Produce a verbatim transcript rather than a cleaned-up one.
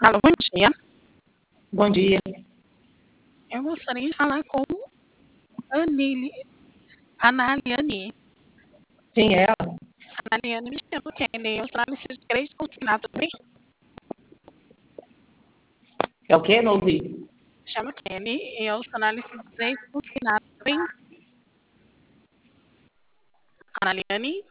Alô, bom dia. Bom dia. Eu gostaria de falar com Anili Analiane. Quem é ela? Analiane, me chamo Kenny. Eu sou analista de crédito consignado, tudo bem? É o quê? Não ouvi. Me chamo Kenny e eu sou analista de crédito consignado, tudo bem? Analiane?